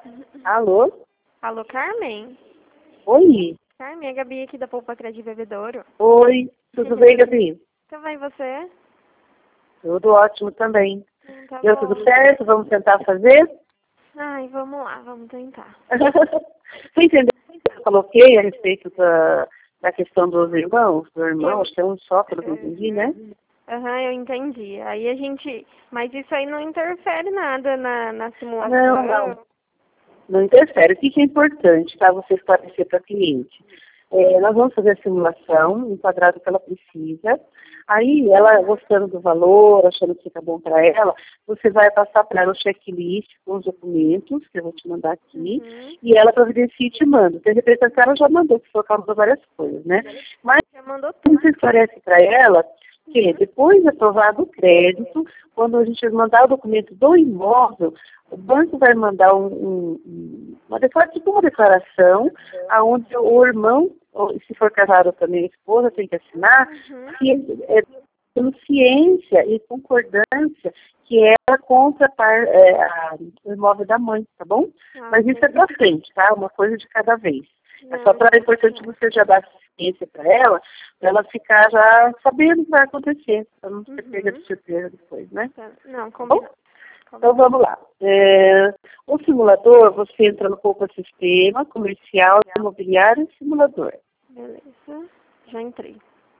Alô? Alô, Carmen? Oi. Carmen, é a Gabi aqui da Polpa Crédito Bebedouro. Oi. Tudo bem, Gabi? Tudo bem, você? Tudo ótimo também. Tá Deu bom. tudo certo? Vamos tentar fazer? Ai, vamos lá, vamos tentar. Você entendeu o que eu coloquei a respeito da questão dos irmãos? Do irmão, acho que é um só, pelo que eu entendi, né? Aham, eu entendi. Aí a gente... Mas isso aí não interfere nada na simulação. Não. Não interfere. O que é importante, tá? Você esclarecer para a cliente. Nós vamos fazer a simulação, enquadrado que ela precisa. Aí, ela gostando do valor, achando que fica bom para ela, você vai passar para ela o checklist com os documentos, que eu vou te mandar aqui, e ela providencia e te manda. De repente, a senhora já mandou, que colocava várias coisas, né? Mas Já mandou tudo. você esclarece para ela que depois de aprovado o crédito, quando a gente mandar o documento do imóvel, o banco vai mandar tipo uma declaração, onde o irmão, ou se for casado também a esposa, tem que assinar, que é tendo ciência e concordância que ela compra o imóvel da mãe, tá bom? Mas isso é pra frente, tá? Uma coisa de cada vez. É só para é importante você já dar ciência para ela ficar já sabendo o que vai acontecer, para não ser pega de surpresa depois, né? Não, combinado. Então vamos lá. O simulador, você entra no Poupa Sistema, Comercial, Imobiliário e Simulador. Beleza, já entrei.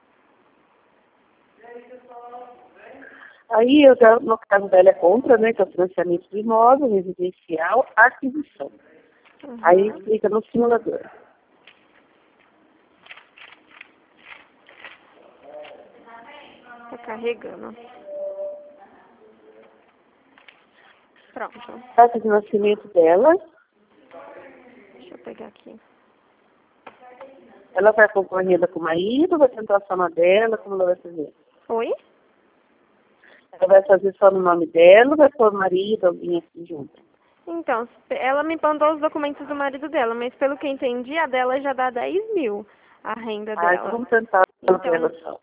Aí, no caso dela é compra, né, que é o financiamento do imóvel, residencial, aquisição. Aí clica no simulador. Tá carregando. Pronto. Data de nascimento dela. Deixa eu pegar aqui. Ela vai concorrendo com o marido, vai tentar só na dela, como ela vai fazer? Oi? Ela vai fazer só no nome dela, vai pôr o marido, alguém aqui junto? Então, ela me mandou os documentos do marido dela, mas pelo que eu entendi, a dela já dá 10 mil, a renda dela. Então vamos tentar Então, dela só.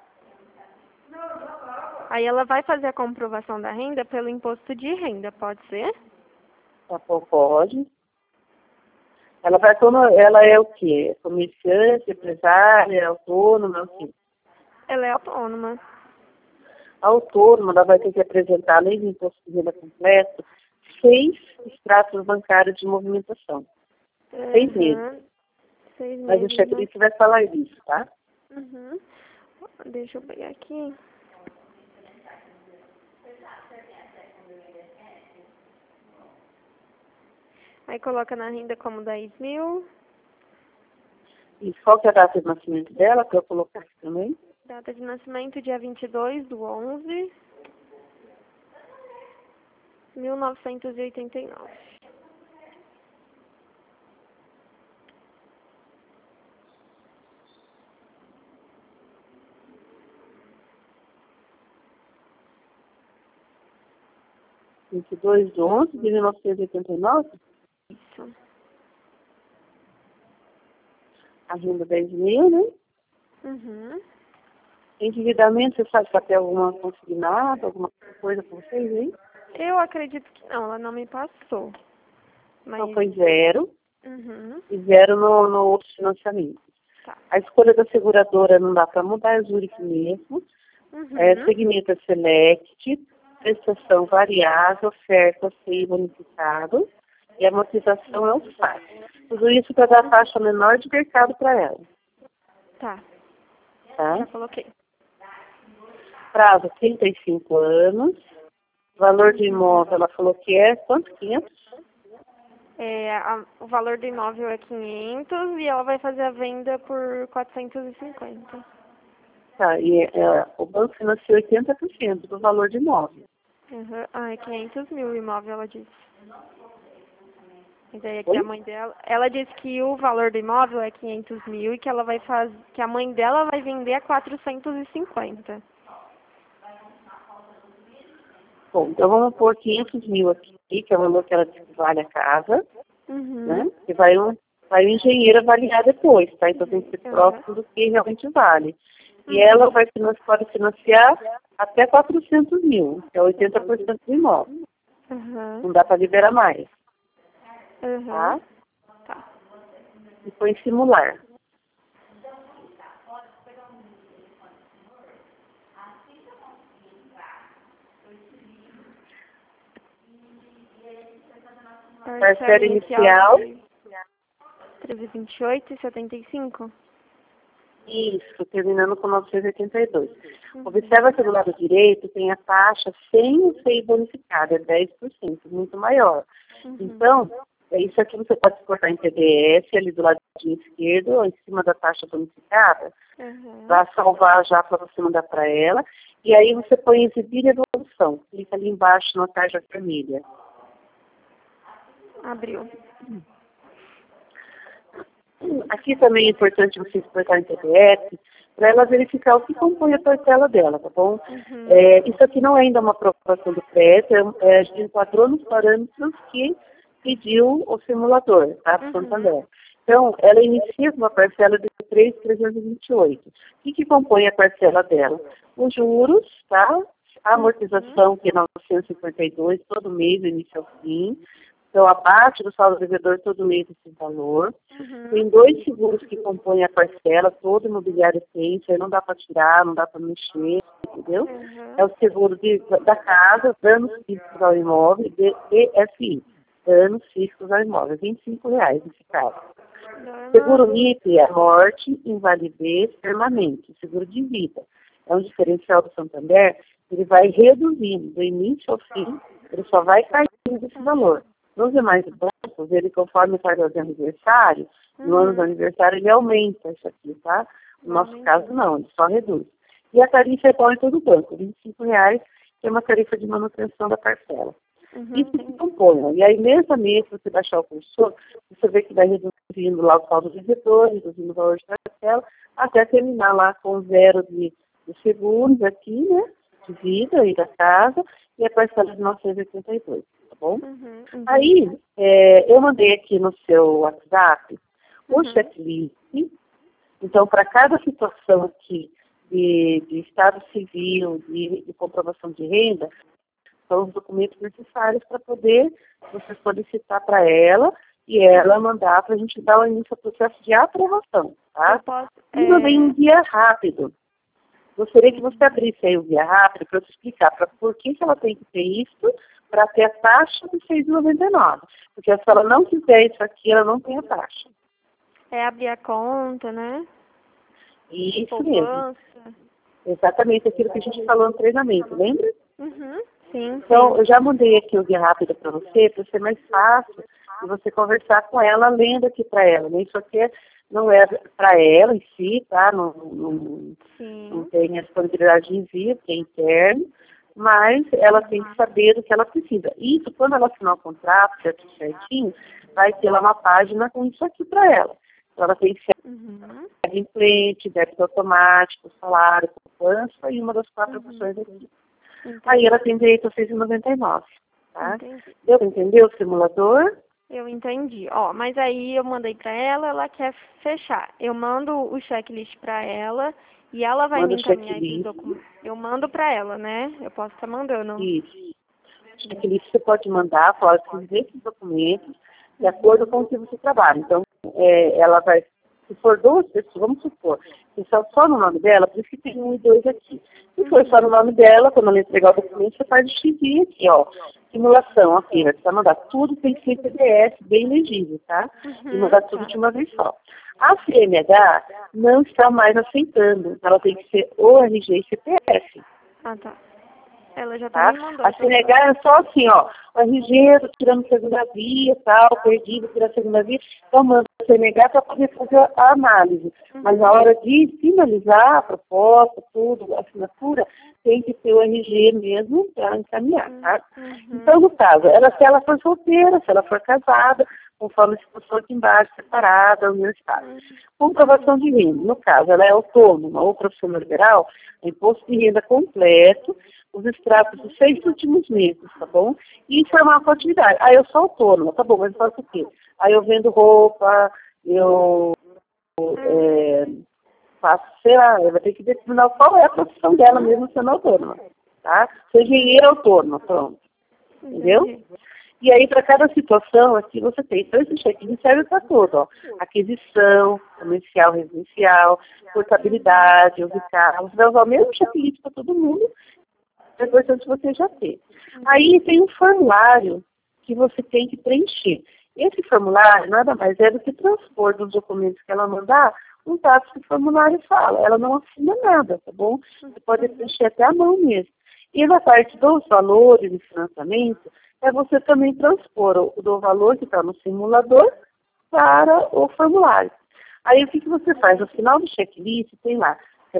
Aí ela vai fazer a comprovação da renda pelo imposto de renda, pode ser? Tá bom, pode. Ela é o quê? Comerciante, empresária, autônoma, é o quê? Ela é autônoma. A autônoma, ela vai ter que apresentar, além do imposto de renda completo, 6 extratos bancários de movimentação. 6 meses. 6 meses. Mas o checklist vai falar isso, tá? Deixa eu pegar aqui. Aí coloca na renda como 10 mil. E qual que é a data de nascimento dela, para eu colocar aqui também? Data de nascimento, dia 22/11/1989. 22/11/1989? Isso. A renda 10 mil, né? Endividamento, você sabe se ela tem alguma consignada, alguma coisa com vocês aí? Eu acredito que não, ela não me passou. Mas... Então foi 0. E 0 no outro financiamento. Tá. A escolha da seguradora não dá para mudar, é Zurich mesmo. Segmento é Select, prestação variável, oferta sem bonificado. E a amortização é o FAC. Tudo isso para dar taxa menor de mercado para ela. Tá. Tá? Já coloquei. Prazo 35 anos. Valor do imóvel, ela falou que é quanto? 500? O valor do imóvel é 500 e ela vai fazer a venda por 450. Tá, e o banco financia 80% do valor do imóvel. É 500 mil o imóvel, ela disse. Mas aí aqui a mãe dela, ela disse que o valor do imóvel é 500 mil e que ela vai fazer, que a mãe dela vai vender a 450. Bom, então vamos pôr 500 mil aqui, que é o valor que ela diz que vale a casa, né? E vai o engenheiro avaliar depois, tá? Então tem que ser próximo do que realmente vale. E ela pode financiar até 400 mil, que é 80% do imóvel. Não dá para liberar mais. tá? Tá. E põe simular. Parcela inicial. 13,28,75. Isso, terminando com 982. Observa que do lado direito tem a taxa sem o FEI bonificado, é 10%, muito maior. Então, isso aqui você pode exportar em PDF, ali do lado esquerdo, ou em cima da taxa bonificada, para salvar já para você mandar para ela. E aí você põe exibir evolução. Clica ali embaixo na tarja vermelha. Abriu. Aqui também é importante você exportar em PDF para ela verificar o que compõe a parcela dela, tá bom? Isso aqui não é ainda uma aprovação do crédito, a gente enquadrou nos parâmetros que pediu o simulador, tá? Do Santander. Então, ela inicia com uma parcela de 3.328. O que compõe a parcela dela? Os juros, tá? A amortização, que é 952, todo mês, do início ao fim. Então, abate do saldo devedor todo mês esse valor. Tem 2 seguros que compõem a parcela, todo imobiliário tem, isso aí não dá para tirar, não dá para mexer, entendeu? É o seguro da casa, danos físicos ao imóvel, DFI, danos físicos ao imóvel, R$25 nesse caso. Seguro MIP é morte, invalidez, permanente, seguro de vida. É um diferencial do Santander, ele vai reduzindo do início ao fim, ele só vai caindo desse valor. Nos demais bancos, ele conforme faz os aniversários, no ano do aniversário ele aumenta isso aqui, tá? No nosso caso não, ele só reduz. E a tarifa é igual em todo banco, R$25, que é uma tarifa de manutenção da parcela. Isso se compõe. E aí, mês a mês, se você baixar o cursor, você vê que vai reduzindo lá o saldo de retorno, reduzindo o valor de parcela, até terminar lá com zero de seguros aqui, né? De vida e da casa, e a parcela de 982. Tá bom? Aí, eu mandei aqui no seu WhatsApp o checklist. Então, para cada situação aqui de estado civil, de comprovação de renda, são os documentos necessários para poder você solicitar para ela e ela mandar para a gente dar o início ao processo de aprovação, tá? E mandei um guia rápido. Gostaria que você abrisse aí o guia rápido para eu te explicar por que ela tem que ter isso para ter a taxa de 6,99. Porque se ela não fizer isso aqui, ela não tem a taxa. É abrir a conta, né? Isso mesmo. Exatamente aquilo que a gente falou no treinamento, lembra? Sim. Então, eu já mandei aqui o guia rápido para ser mais fácil de você conversar com ela, lendo aqui para ela. Né? Isso aqui não é para ela em si, tá? Não tem a disponibilidade de envio, que é interno, mas ela tem que saber do que ela precisa. Isso, quando ela assinar o contrato, certinho, vai ter lá uma página com isso aqui para ela. Então, ela tem que ser implante, débito automático, salário, poupança e uma das 4 opções aqui. Aí ela tem direito a 6,99, tá? Deu para entender o simulador? Eu entendi. Ó, mas aí eu mandei para ela quer fechar. Eu mando o checklist para ela e ela vai me encaminhar esses documentos. Eu mando para ela, né? Eu posso estar mandando. Isso. Checklist você pode mandar, pode escrever esses documentos de acordo com o que você trabalha. Então, ela vai, se for 2 pessoas, vamos supor, se só no nome dela, por isso que tem 1 e 2 aqui. Se for só no nome dela, quando ela entregar o documento, você faz o xizinho aqui, ó. Simulação, aqui, vai precisar mandar tudo, tem que ser em PDF, bem legível, tá? E mandar tudo de uma vez só. A CNH não está mais aceitando, ela tem que ser o RG e CPF. Ah, tá. Ela já tá me mandando. A CNH é só assim, ó, o RG, tô tirando segunda via, tal, perdi, vou tirar a segunda via, então manda a CNH para poder fazer a análise. Mas na hora de finalizar a proposta, tudo, a assinatura, tem que ter o RG mesmo para encaminhar, tá? Então, no caso, se ela for solteira, se ela for casada, conforme se for aqui embaixo, separada, universitária. Comprovação de renda, no caso, ela é autônoma ou profissional liberal, imposto de renda completo, os extratos dos 6 últimos meses, tá bom? E informar a atividade. Ah, eu sou autônoma, tá bom, mas eu faço o quê? Aí eu vendo roupa, eu faço, sei lá, eu vou ter que determinar qual é a profissão dela mesmo sendo autônoma, tá? Sou engenheira autônoma, pronto. Entendeu? E aí, para cada situação, aqui você tem. Então, esse checklist serve para tudo, ó. Aquisição, comercial, residencial, portabilidade, ouvir carros. Vai usar o mesmo checklist para todo mundo. É importante você já ter. Aí tem um formulário que você tem que preencher. Esse formulário nada mais é do que transpor dos documentos que ela mandar os dados que o formulário fala. Ela não assina nada, tá bom? Você pode preencher até a mão mesmo. E na parte dos valores de financiamento, é você também transpor do valor que está no simulador para o formulário. Aí o que você faz? No final do checklist tem lá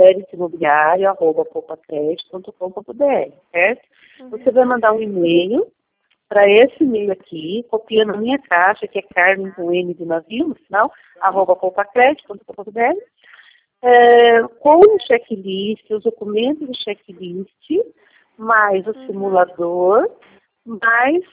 créditoimobiliário@copacredit.com.br, certo? Você vai mandar um e-mail para esse e-mail aqui, copiando a minha caixa, que é Carmen com M de navio no final, @copacredit.com.br, com o checklist, os documentos do checklist, mais o simulador, mais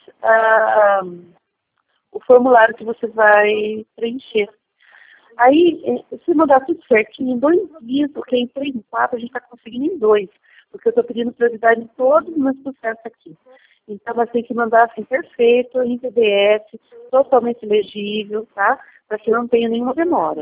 o formulário que você vai preencher. Aí, se mandar tudo certinho, em 2 dias, porque em 3, em 4, a gente está conseguindo em 2, porque eu estou pedindo prioridade em todos os meus processos aqui. Então, você tem que mandar assim, perfeito, em PDF, totalmente legível, tá? Para que não tenha nenhuma demora.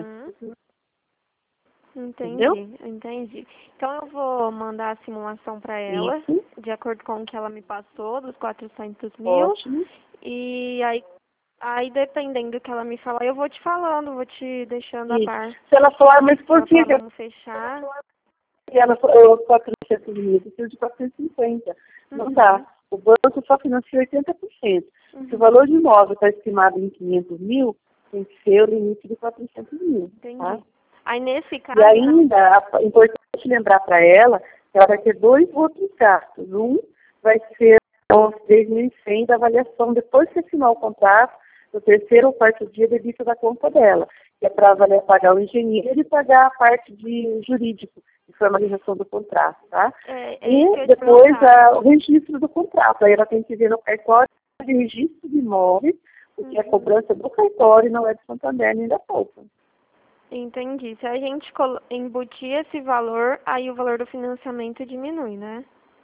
Entendi. Então, eu vou mandar a simulação para ela, de acordo com o que ela me passou, dos 400 mil. Ótimo. E aí, dependendo do que ela me falar, eu vou te falando, vou te deixando a par. Se ela falar, mas por que? Vamos fechar. Se ela falou 400 mil, precisa de 450. Não dá. O banco só financia 80%. Se o valor de imóvel está estimado em 500 mil, tem que ser o limite de 400 mil. Entendi. Tá? Aí, nesse caso... E ainda, é importante lembrar para ela que ela vai ter 2 outros gastos. Um vai ser os 3.100 da avaliação depois que assinar o contrato, no 3º ou 4º dia debita da conta dela, que é para pagar o engenheiro e pagar a parte de jurídico, de formalização do contrato, tá? E depois o registro do contrato. Aí ela tem que ver no cartório de registro de imóveis, porque a cobrança do cartório não é de Santander nem da Poupa. Entendi. Se a gente embutir esse valor, aí o valor do financiamento diminui, né?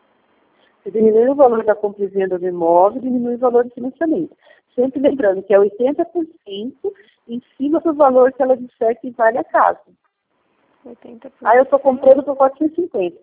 Se diminui o valor da compra e venda do imóvel, diminui o valor do financiamento. Sempre lembrando que é 80% em cima do valor que ela disser que vale a casa. 80%. Aí eu estou comprando por 450.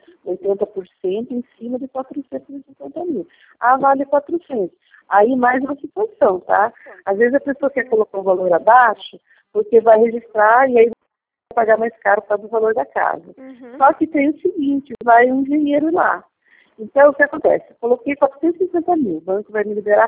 80% em cima de 450 mil. Ah, vale 400. Aí mais uma situação, tá? Às vezes a pessoa quer colocar um valor abaixo, porque vai registrar e aí vai pagar mais caro por causa do valor da casa. Só que tem o seguinte, vai um engenheiro lá. Então, o que acontece? Eu coloquei 450 mil, o banco vai me liberar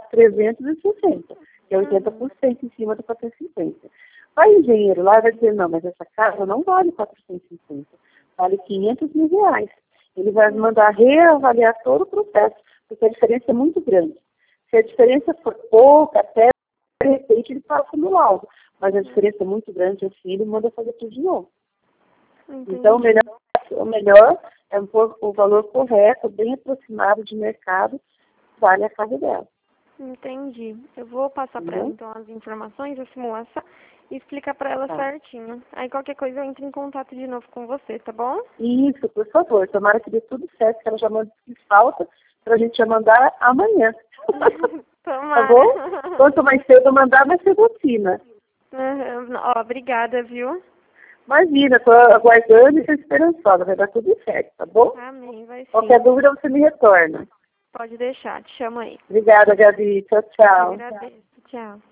360, que é 80% em cima do 450. Vai o engenheiro lá e vai dizer, não, mas essa casa não vale 450, vale 500 mil reais. Ele vai me mandar reavaliar todo o processo, porque a diferença é muito grande. Se a diferença for pouca, até de repente ele passa no laudo, mas a diferença é muito grande, assim, ele manda fazer tudo de novo. Então, o melhor é o valor correto, bem aproximado de mercado, vale a casa dela. Entendi. Eu vou passar para ela, então, as informações, a simulação, e explicar para ela certinho. Aí, qualquer coisa, eu entro em contato de novo com você, tá bom? Isso, por favor. Tomara que dê tudo certo, que ela já manda o que falta, para a gente já mandar amanhã. Tomara. Tá bom? Quanto mais cedo eu mandar, mais cedo assina. Obrigada, viu? Imagina, estou aguardando e estou esperançosa. Vai dar tudo certo, tá bom? Amém, vai sim. Qualquer dúvida, você me retorna. Pode deixar, te chamo aí. Obrigada, Gabi. Tchau, tchau. Eu agradeço. Tchau.